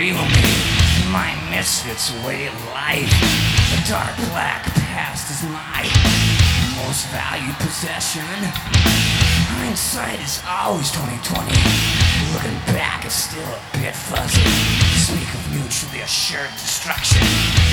evil me, my misfits way of life. The dark black past is my most valued possession. Hindsight is always 20/20. Looking back is still a bit fuzzy. Speak of mutually assured destruction.